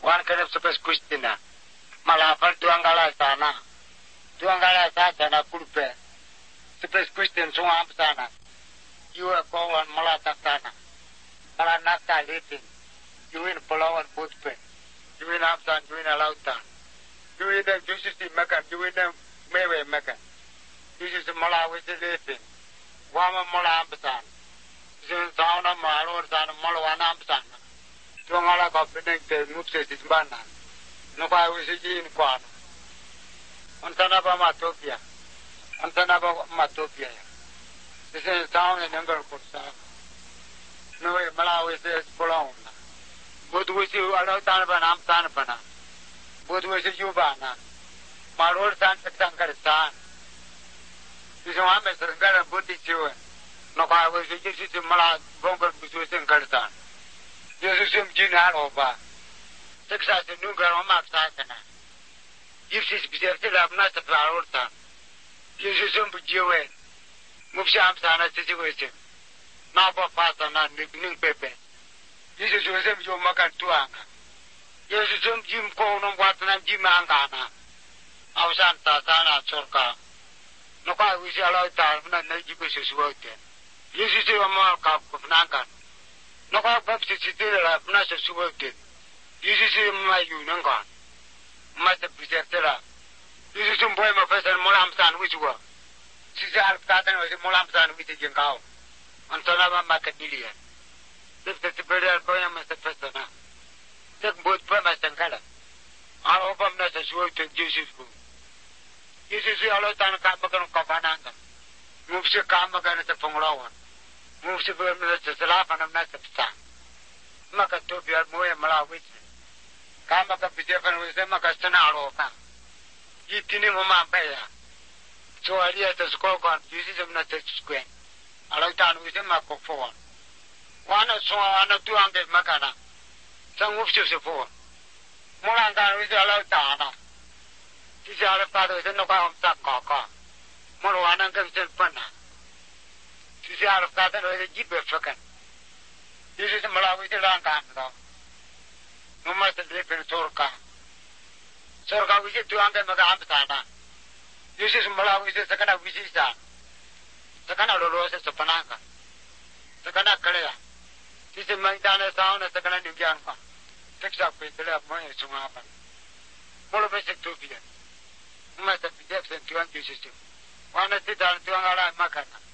One kind of super question. Malafal tuangala sana. Tuangala sana kurpe. Super question so sana. You are going malata sana. Malanata living. You in Palawan Putpe. You in Amsan, you in Alautan. You in the juices in Mecca, you in the Mayway Mecca. This is Malawi living. Wama Malambasan. Since Sauna Malo San Malawan Amsan. Tuangala Copenhagen, the Muxes is Bana. No, I was in Quan. On Tanaba Matopia. On Tanaba Matopia. This is town in Uncle Costa. No, Malawi is Pologne. Both with you are not Tanaban, I'm Tanapana. Both with you, Bana. My old son, Sankaristan. This one is a very good issue. No, I was just to Mala Bongo between Karistan. Jesus is Jinarova. Texas and New Grandma Sakana. If she's still have not a flower time. Jesus is Jew. Mupsham Sana situation. Now, Papa, not New Pepe. This is your Makan Tuanga. Yes, some Jim Conan, Watan, Jim Angana. Our Santa Sana Sorka. No, I wish I allowed time, not Najibus working. This is your mark of Nankan. No, I perhaps it's still a Nasa working. This is my Unangan. Master Preceptor. This is some poem of President Molamsan, which were. Cesar Catan was a Molamsan with a Yankao. Antonava Macadillion. Lift the superior poem as the President. Take both premise and color. I'll open Nasa work to Jesus' room. This is the Alotan Kamakan Kapananga. Moves your Kamakan as a Ponglawan. Moves the Burma as a Salafan of Nasapstan. Makatopia Moya Malawit. Kamaka Pijafan with the Makastanaro. Yitinimuma Baya. So I hear the Skokan, uses of Nasa Square. Alotan with the Mako 4. One or so, one or 200 Makana. Some moves to support. Molangan with the Alotana. This is our father is no Kaka. Moroana comes to Pana. This is our father with a Jeep Fucking. This is Malawi Lankan. No matter live in Sorka. Sorka we get 200 Magamsana. This is Malawi, the second of Visisa. The Kana Roses of Panaka. The Kana Korea. This is Maidana Sound as the Kana Nubianka. Fix up with the left money to happen. All of us at 2 p.m. Must have been deaf and 200 system. One at the down to Makana.